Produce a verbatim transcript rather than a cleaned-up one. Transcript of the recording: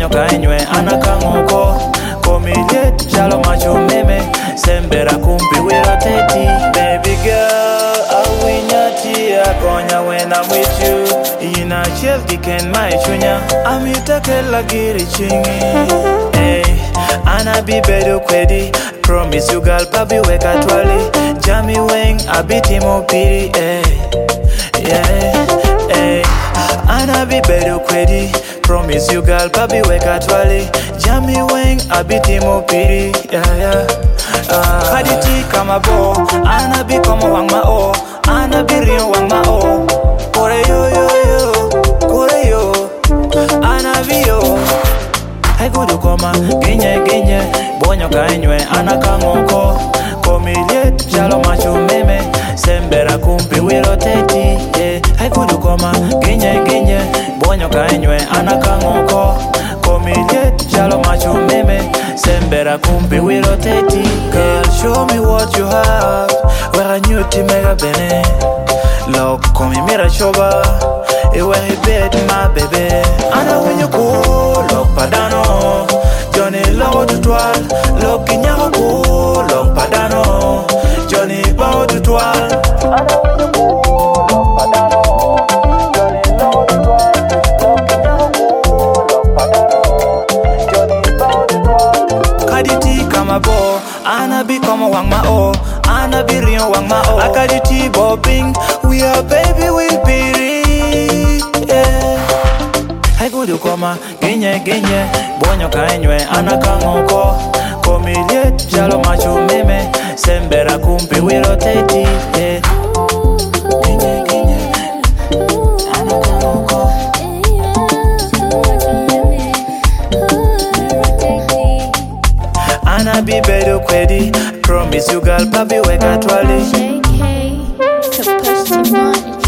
bonyo kainywe anakangoko komiliet chalo macho meme sembera kumpi wiro teti. Baby girl, awinyati akonya when I'm with you. Ina chef diken my chunya amitake lagiri chingi. Hey, ana bi bedo kwedi. Promise you girl pabi weka twali. Jami weng abiti mo piri. Hey, yeah, hey. Ana bi bedo kwedi. Promise you girl pabi weka twali. Jami weng abiti mo piri. Yeah, yeah. Uh, Kaditi kama bo. Ana bi kama wang ma o. Ana bi rio wang ma o. Kore yo yo yo. Kore yo. Ana bi yo. Hai gudu koma genye genye bonyo kainywe anakangoko komiliet chalo macho meme sembera kumpi wiro teti. Yeah. Hai gudu koma genye genye bonyo kainywe anakangoko komiliet chalo macho meme sembera kumpi wiro teti. Girl, show me what you have. Where you to mega bene. Look, come mira shoba. E where he bed my baby. Ana when you go, look padano. Johnny low to twelve. Look in your go, look padano. Johnny bow to twelve. Ana when you go, look padano. Johnny low to twelve. Look in your go, look padano. Johnny bow to twelve. Kaditi kama bo. Ana bi kama wang ma o. Ana bi rio wang ma o. Akaditi bobbing. We are baby we be. Hai gudu koma genye genye bonyo kainywe anakangoko komiliet chalo macho meme sembera kumpi wiro teti. Yeah. Genye genye anakangoko ana bi bedo kwedi. Promise you girl pabi weka twali. J K to push the money.